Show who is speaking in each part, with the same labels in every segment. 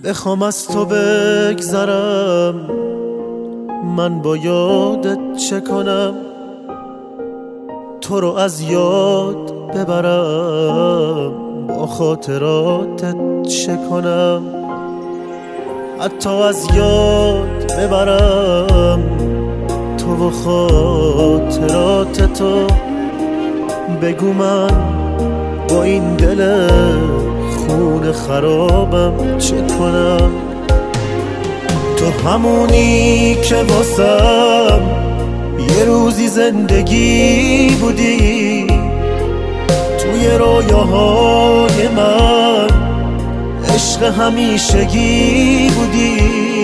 Speaker 1: بخوام از تو بگذرم، من با یادت چه کنم؟ تو رو از یاد ببرم، با خاطراتت چه کنم؟ حتی از یاد ببرم تو و خاطرات تو، بگو من با این دل خون خرابم چه کنم؟ تو همونی که واسم یه روزی زندگی بودی، توی رویاهای من عشق همیشگی بودی.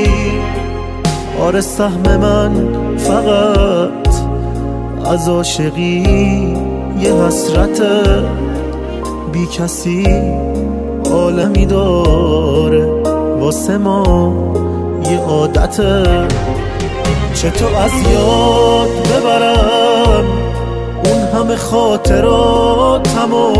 Speaker 1: آره سهم من فقط از عاشقی یه حسرت، بی کسی عالمی داره واسه ما یه عادته. چطور از یاد ببرم اون همه خاطراتمو؟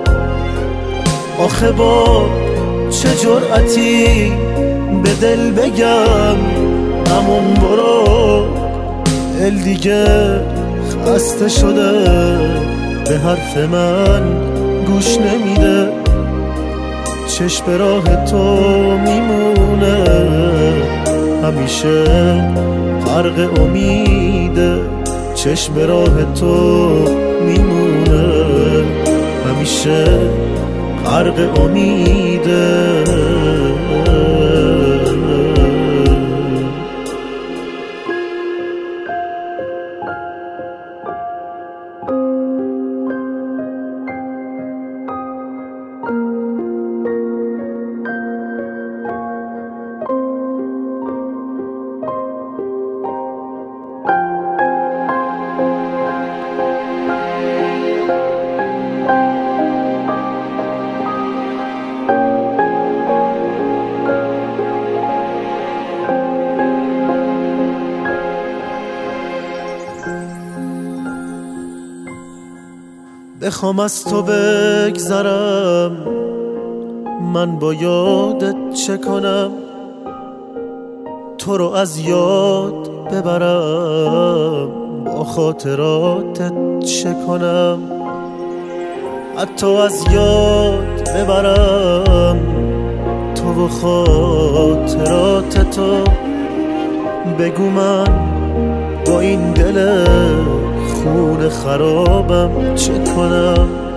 Speaker 1: آخه با چه جرأتی به دل بگم همون برو؟ دل دیگه خسته شده، به حرف من گوش نمیده. چشم به راه تو میمونه، همیشه غرق امیده. چشم به راه تو میمونه، همیشه غرق امیده. بخوام از تو بگذرم، من با یادت چه کنم؟ تو رو از یاد ببرم، با خاطراتت چه کنم؟ حتی از یاد ببرم تو و خاطرات تو، بگو من با این دل خون خرابم چه کنم؟